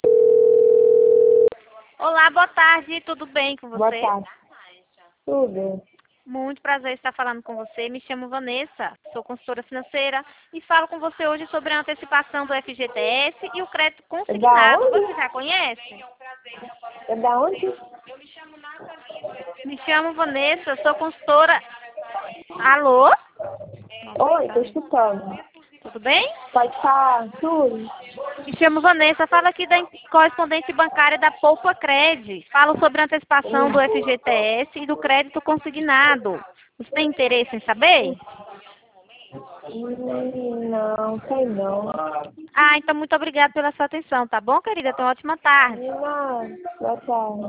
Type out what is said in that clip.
Olá, boa tarde, tudo bem com Boa você? tarde. Tudo. Muito prazer estar falando com você. Me chamo Vanessa, sou consultora financeira e falo com você hoje sobre a antecipação do FGTS e o crédito É da consignado. Você onde? já conhece? É da onde? Me chamo Vanessa, sou consultora. Alô? Oi, tô escutando. Tudo bem? Pode falar tudo? Me chamo Vanessa, falo aqui da correspondente bancária da Poupa Cred. Falo sobre a antecipação do FGTS e do crédito consignado. Você tem interesse em saber? Não, sei não. Ah, então muito obrigada pela sua atenção, tá bom, querida? Tenha uma ótima tarde. Não, boa tarde.